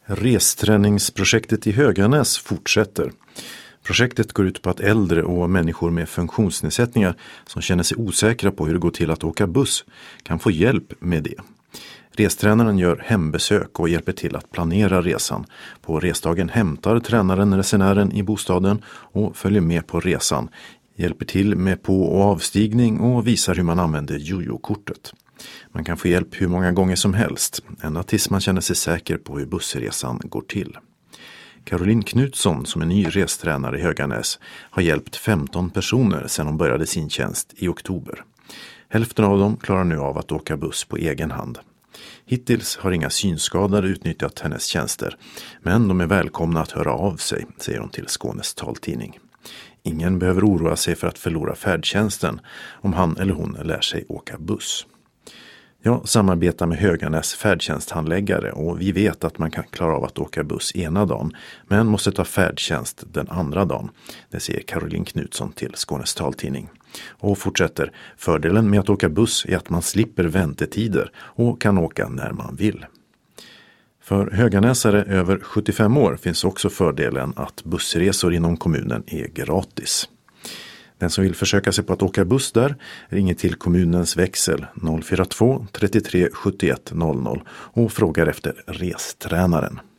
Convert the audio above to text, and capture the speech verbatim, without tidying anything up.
Resträningsprojektet i Höganäs fortsätter. Projektet går ut på att äldre och människor med funktionsnedsättningar som känner sig osäkra på hur det går till att åka buss kan få hjälp med det. Restränaren gör hembesök och hjälper till att planera resan. På resdagen hämtar tränaren resenären i bostaden och följer med på resan. Hjälper till med på- och avstigning och visar hur man använder jojo-kortet. Man kan få hjälp hur många gånger som helst, ända tills man känner sig säker på hur bussresan går till. Caroline Knutsson, som är ny restränare i Höganäs, har hjälpt femton personer sedan hon började sin tjänst i oktober. Hälften av dem klarar nu av att åka buss på egen hand. Hittills har inga synskadade utnyttjat hennes tjänster, men de är välkomna att höra av sig, säger hon till Skånes taltidning. Ingen behöver oroa sig för att förlora färdtjänsten om han eller hon lär sig åka buss. Jag samarbetar med Höganäs färdtjänsthandläggare och vi vet att man kan klara av att åka buss ena dagen men måste ta färdtjänst den andra dagen. Det säger Caroline Knutsson till Skånes taltidning. Och fortsätter, fördelen med att åka buss är att man slipper väntetider och kan åka när man vill. För höganäsare över sjuttiofem år finns också fördelen att bussresor inom kommunen är gratis. Den som vill försöka sig på att åka buss där ringer till kommunens växel noll fyra två trettiotre sjuttioett noll noll och frågar efter restränaren.